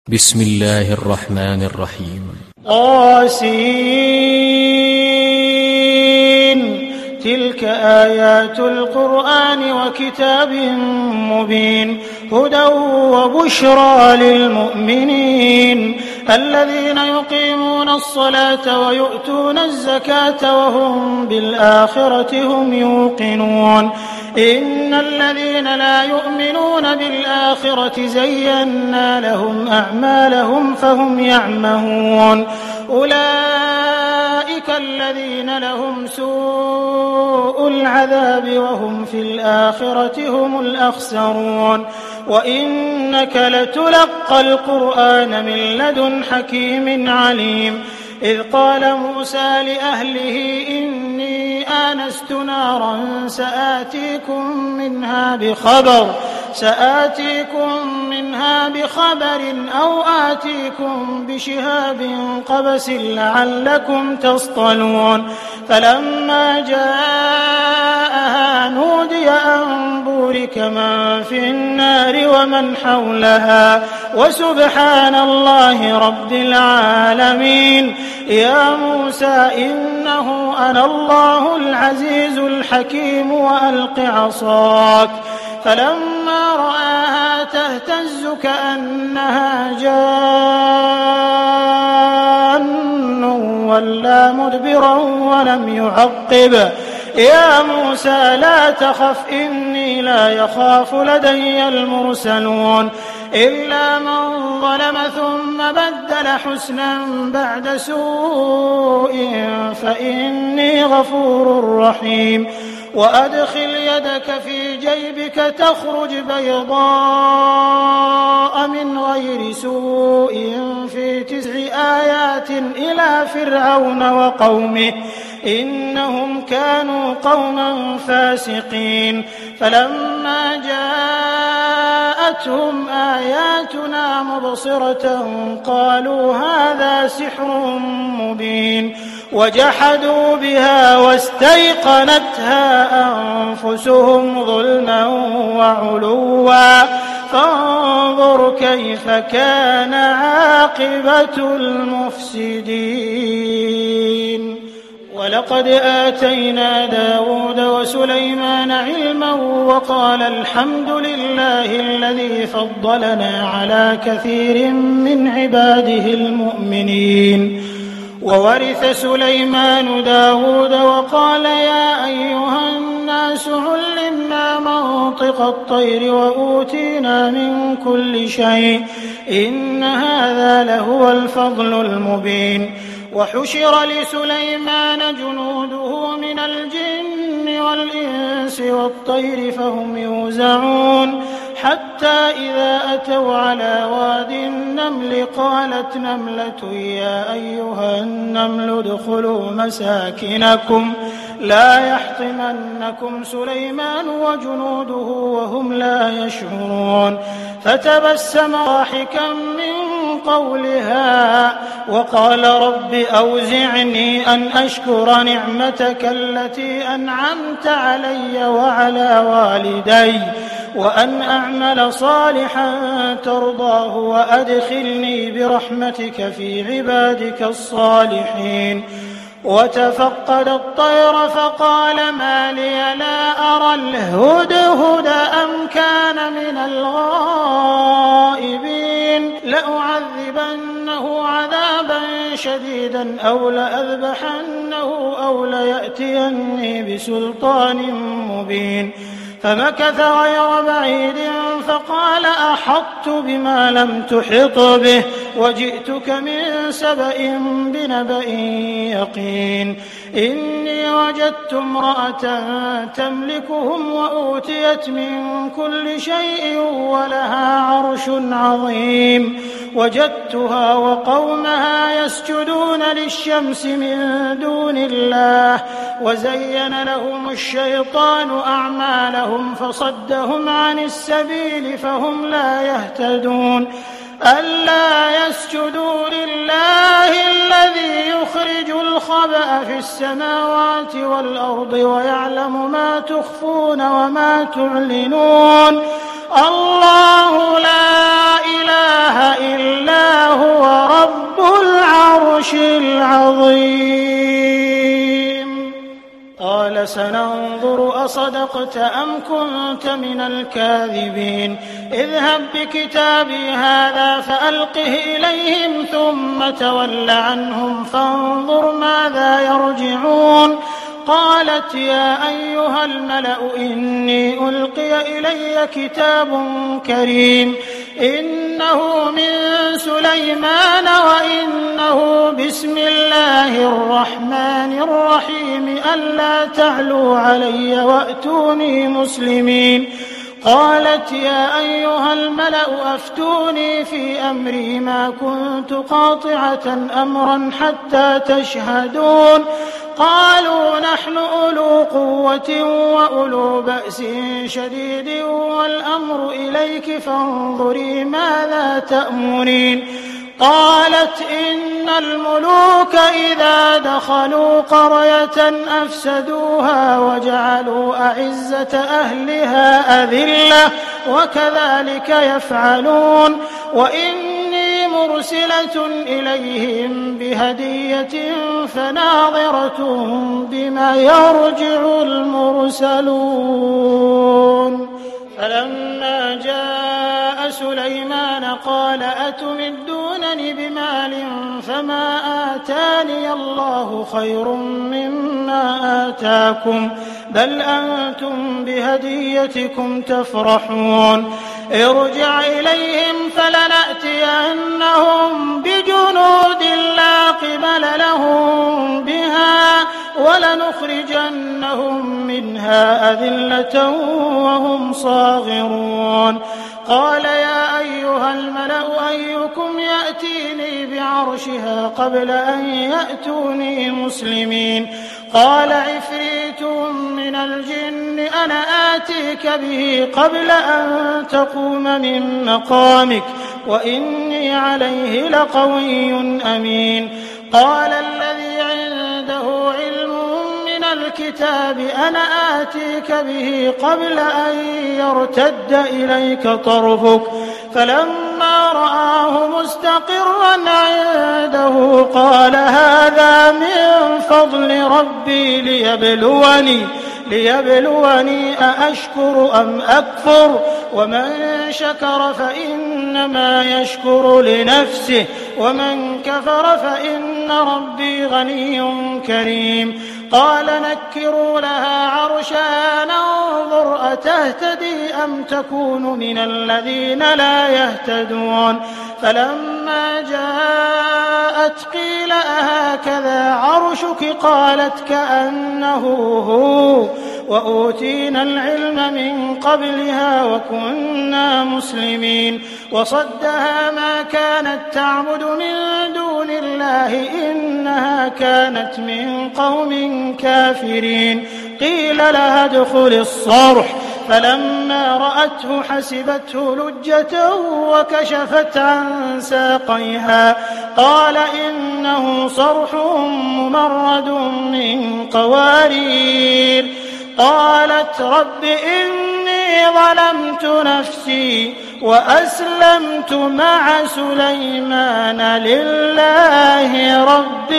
بسم الله الرحمن الرحيم. طاسين. تلك آيات القرآن وكتاب مبين هدى وبشرى للمؤمنين الذين يقيمون الصلاة ويؤتون الزكاة وهم بالآخرة هم يوقنون إن الذين لا يؤمنون بالآخرة زينا لهم أعمالهم فهم يعمهون أولئك الذين لهم سوء العذاب وهم في الآخرة هم الأخسرون وإنك لتلقى القرآن من لدن حكيم عليم إذ قال موسى لأهله إني آنست نارا سآتيكم منها بخبر أو آتيكم بشهاب قبس لعلكم تصطلون فلما جاءها نودي أن بورك من في النار ومن حولها وسبحان الله رب العالمين يا موسى إنه أنا الله العزيز الحكيم وألق عصاك فلما رآها تهتز كأنها جان ولا مدبرا ولم يعقب يا موسى لا تخف إني لا يخاف لدي المرسلون إلا من ظلم ثم بدل حسنا بعد سوء فإني غفور رحيم وأدخل يدك في جيبك تخرج بيضاء من غير سوء في 9 آيات إلى فرعون وقومه إنهم كانوا قوما فاسقين فلما جاءتهم آياتنا مبصرة قالوا هذا سحر مبين وجحدوا بها واستيقنتها أنفسهم ظلما وعلوا فانظر كيف كان عاقبة المفسدين ولقد آتينا داود وسليمان علما وقال الحمد لله الذي فضلنا على كثير من عباده المؤمنين وورث سليمان داود وقال يا أيها الناس علمنا منطق الطير وأوتينا من كل شيء إن هذا لهو الفضل المبين وحشر لسليمان جنوده من الجن والإنس والطير فهم يوزعون حتى إذا أتوا على واد النمل قالت نملة يا أيها النمل ادخلوا مساكنكم لا يحطمنكم سليمان وجنوده وهم لا يشعرون فتبسم ضاحكا من قولها وقال رب أوزعني أن أشكر نعمتك التي أنعمت علي وعلى والدي وأن أعمل صالحا ترضاه وأدخلني برحمتك في عبادك الصالحين وتفقد الطير فقال ما لي لا أرى الهدهد أم كان من الغائبين لأعذبنه عذابا شديدا أو لأذبحنه أو ليأتيني بسلطان مبين فمكث غير بعيد فقال أحطت بما لم تحط به وجئتك من سبأ بنبأ يقين إني وجدت امرأة تملكهم وأوتيت من كل شيء ولها عرش عظيم وجدتها وقومها يسجدون للشمس من دون الله وزين لهم الشيطان أعمالهم فصدهم عن السبيل فهم لا يهتدون ألا يسجدوا لله الذي يخرج الخبأ في السماوات والأرض ويعلم ما تخفون وما تعلنون الله لا إله إلا هو رب العرش العظيم. قال سننظر أصدقت أم كنت من الكاذبين اذهب بكتابي هذا فألقه إليهم ثم تول عنهم فانظر ماذا يرجعون. قالت يا أيها الملأ إني ألقي إلي كتاب كريم إنه من سليمان وإنه بسم الله الرحمن الرحيم ألا تعلوا علي وأتوني مسلمين. قالت يا أيها الملأ أفتوني في أمري ما كنت قاطعة أمرا حتى تشهدون. قالوا نحن أولو قوة وأولو بأس شديد والأمر إليك فانظري ماذا تأمرين. قالت إن الملوك إذا دخلوا قرية أفسدوها وجعلوا أعزة أهلها أذلة وكذلك يفعلون. وإني مرسلة إليهم بهدية فناظرة بما يرجع المرسلون. فلما جاء سليمان قال أتمدونني بمال فما آتاني الله خير مما آتاكم بل أنتم بهديتكم تفرحون. ارجع إليهم فلنأتينهم بجنود لا قبل لهم بها ولنخرجنهم منها أذلة وهم صاغرون. قال يا أيها الملأ أيكم يأتيني بعرشها قبل أن يأتوني مسلمين. قال عفريت من الجن أنا آتيك به قبل أن تقوم من مقامك وإني عليه لقوي أمين. قال الذي عنده علم من الكتاب أنا آتيك به قبل أن يرتد إليك طرفك فلما رآه مستقرا عنده قال هذا من فضل ربي ليبلوني أأشكر أم أكفر ومن شكر فإنما يشكر لنفسه ومن كفر فإن ربي غني كريم. قال نكروا لها عرشها ننظر أتهتدي أم تكون من الذين لا يهتدون. فلما جاءت قيل أهكذا عرشك قالت كأنه هو وأوتينا العلم من قبلها وكنا مسلمين. وصدها ما كانت تعبد من دون الله إنها كانت من قوم كافرين. قيل لها ادخل الصرح فلما رأته حسبته لجة وكشفت عن ساقيها قال إنه صرح ممرد من قوارير. قالت رب إني ظلمت نفسي وأسلمت مع سليمان لله رب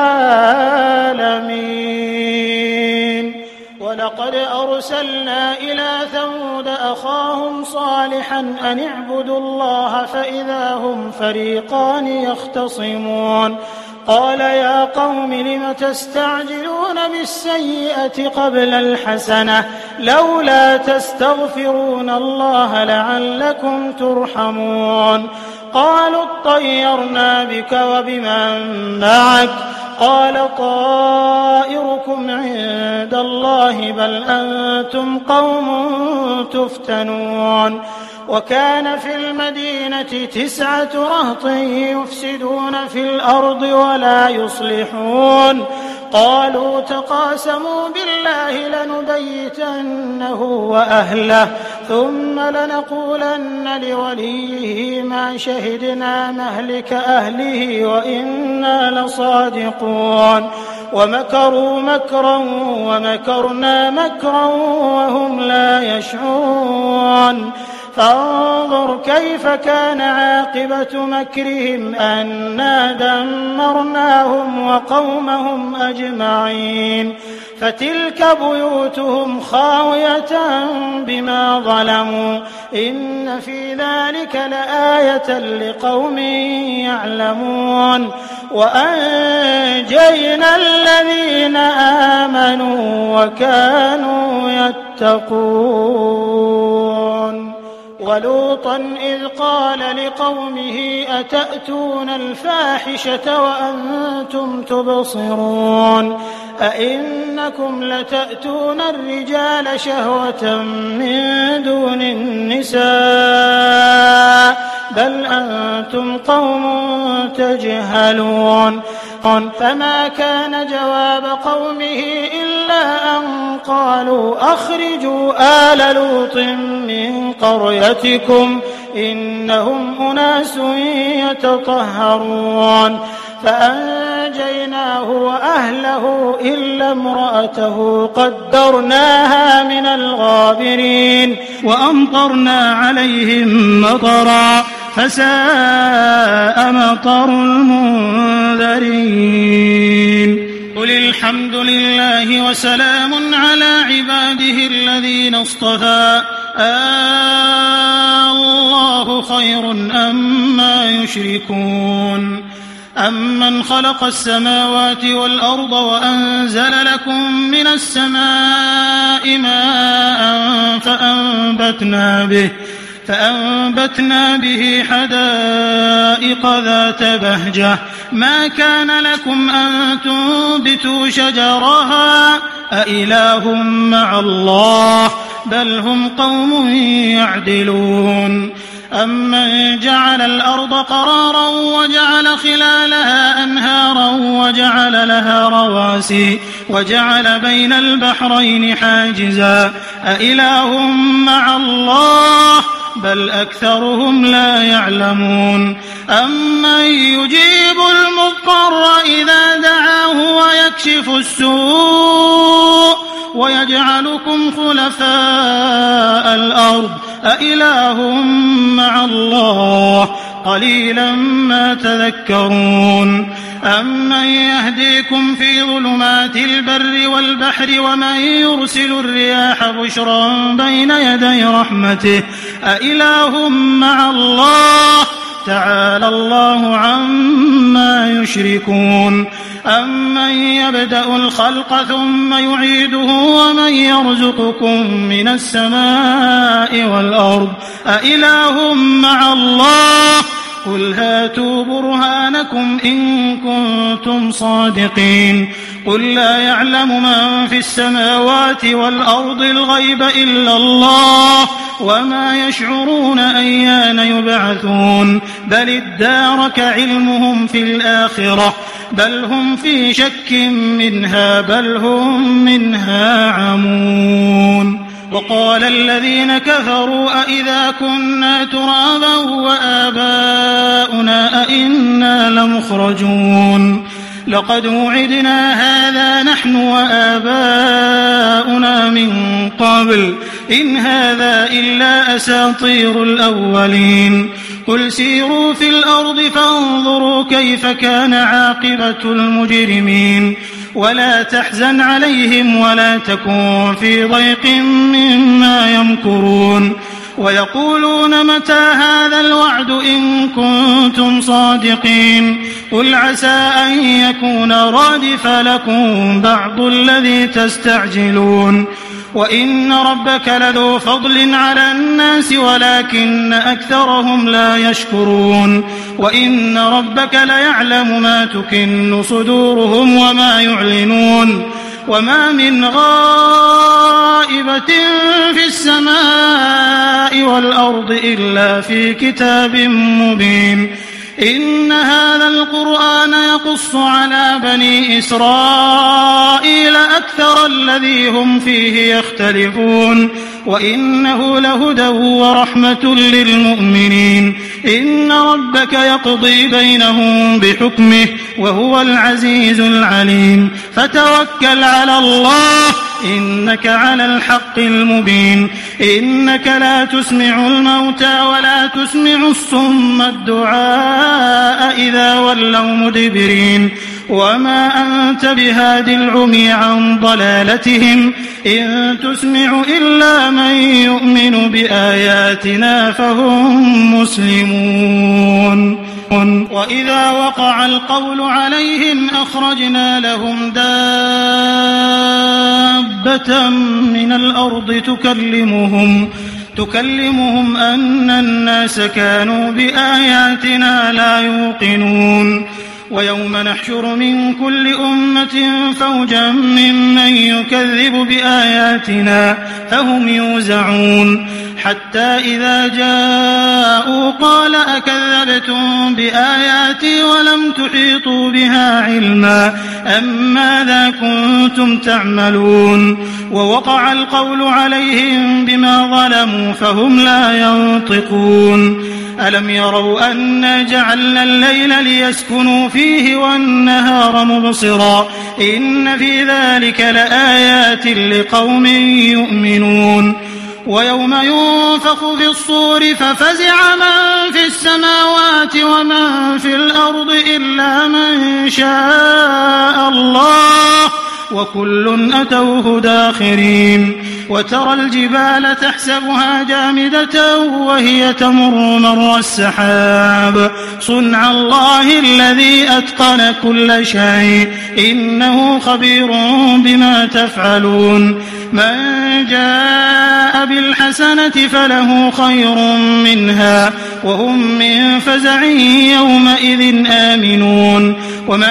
العالمين. ولقد أرسلنا إلى ثمود أخاهم صالحا أن اعبدوا الله فإذا هم فريقان يختصمون. قال يا قوم لم تستعجلون بالسيئة قبل الحسنة لولا تستغفرون الله لعلكم ترحمون. قالوا اطيرنا بك وبمن معك قال طائركم عند الله بل أنتم قوم تفتنون. وكان في المدينة 9 رهط يفسدون في الأرض ولا يصلحون. قالوا تقاسموا بالله لنبيتنه وأهله ثم لنقولن لوليه ما شهدنا مهلك أهله وإنا لصادقون. ومكروا مكرا ومكرنا مكرا وهم لا يشعرون. فانظر كيف كان عاقبة مكرهم أنا دمرناهم وقومهم أجمعين فتلك بيوتهم خاوية بما ظلموا إن في ذلك لآية لقوم يعلمون وأنجينا الذين آمنوا وكانوا يتقون ولوطا إذ قال لقومه أتأتون الفاحشة وأنتم تبصرون أئنكم لتأتون الرجال شهوة من دون النساء بل أنتم قوم تجهلون فما كان جواب قومه إلا أن قالوا أخرجوا آل لوط من قريتكم إنهم أناس يتطهرون فأنجيناه وأهله إلا امرأته قدرناها من الغابرين وأمطرنا عليهم مطرا فساء مطر المنذرين قل الحمد لله وسلام على عباده الذين اصطفى الله خير أما يشركون أمن خلق السماوات والأرض وأنزل لكم من السماء ماء فأنبتنا به حدائق ذات بهجة ما كان لكم أن تنبتوا شجرها أإله مع الله بل هم قوم يعدلون أمن جعل الأرض قرارا وجعل خلالها أنهارا وجعل لها رواسي وجعل بين البحرين حاجزا أإله مع الله بل أكثرهم لا يعلمون أمن يجيب المضطر إذا دعاه ويكشف السوء ويجعلكم خلفاء الأرض أإله مع الله قليلا ما تذكرون أمن يهديكم في ظلمات البر والبحر ومن يرسل الرياح بشرا بين يدي رحمته أإله مع الله تعالى الله عما يشركون أمن يبدأ الخلق ثم يعيده ومن يرزقكم من السماء والأرض أإله مع الله قل هاتوا برهانكم إن كنتم صادقين قل لا يعلم من في السماوات والأرض الغيب إلا الله وما يشعرون أيان يبعثون بل ادارك علمهم في الآخرة بل هم في شك منها بل هم منها عمون وقال الذين كفروا أئذا كنا ترابا وآباؤنا أئنا لمخرجون لقد وعدنا هذا نحن وآباؤنا من قبل إن هذا إلا أساطير الأولين قل سيروا في الأرض فانظروا كيف كان عاقبة المجرمين ولا تحزن عليهم ولا تكن في ضيق مما يمكرون ويقولون متى هذا الوعد إن كنتم صادقين قل عسى أن يكون رادف لكم بعض الذي تستعجلون وإن ربك لذو فضل على الناس ولكن أكثرهم لا يشكرون وإن ربك ليعلم ما تكن صدورهم وما يعلنون وما من غائبة في السماء والأرض إلا في كتاب مبين إن هذا القرآن يقص على بني إسرائيل أكثر الذي هم فيه يختلفون وإنه لهدى ورحمة للمؤمنين. إن ربك يقضي بينهم بحكمه وهو العزيز العليم. فتوكل على الله إنك على الحق المبين. إنك لا تسمع الموتى ولا تسمع الصم الدعاء إذا ولوا مدبرين. وما أنت بهاد العمي عن ضلالتهم إن تسمع إلا من يؤمن بآياتنا فهم مسلمون. وإذا وقع القول عليهم أخرجنا لهم دابة من الأرض تكلمهم أن الناس كانوا بآياتنا لا يوقنون. ويوم نحشر من كل أمة فوجا ممن يكذب بآياتنا فهم يوزعون حتى إذا جاءوا قال أكذبتم بآياتي ولم تحيطوا بها علما أم ماذا كنتم تعملون. ووقع القول عليهم بما ظلموا فهم لا ينطقون. ألم يروا أنا جعلنا الليل ليسكنوا فيه والنهار مبصرا إن في ذلك لآيات لقوم يؤمنون. ويوم ينفخ في الصور ففزع من في السماوات ومن في الأرض إلا من شاء الله وكل أتوه داخرين. وترى الجبال تحسبها جامدة وهي تمر مر السحاب صنع الله الذي أتقن كل شيء إنه خبير بما تفعلون. من جاء بالحسنة فله خير منها وهم من فزع يومئذ آمنون. ومن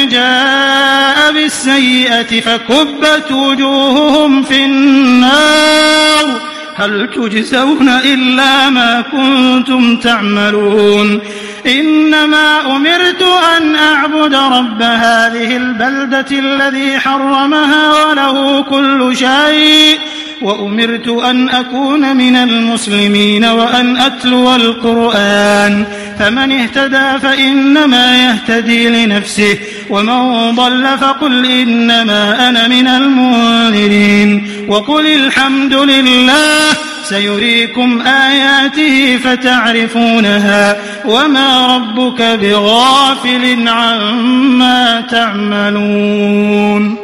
جاء بالسيئة فكبت وجوههم في النار هل تجزون إلا ما كنتم تعملون. إنما أمرت أن أعبد رب هذه البلدة الذي حرمها وله كل شيء وأمرت أن أكون من المسلمين وأن أتلو القرآن فمن اهتدى فإنما يهتدي لنفسه ومن ضل فقل إنما أنا من المنذرين. وقل الحمد لله سيريكم آياته فتعرفونها وما ربك بغافل عما تعملون.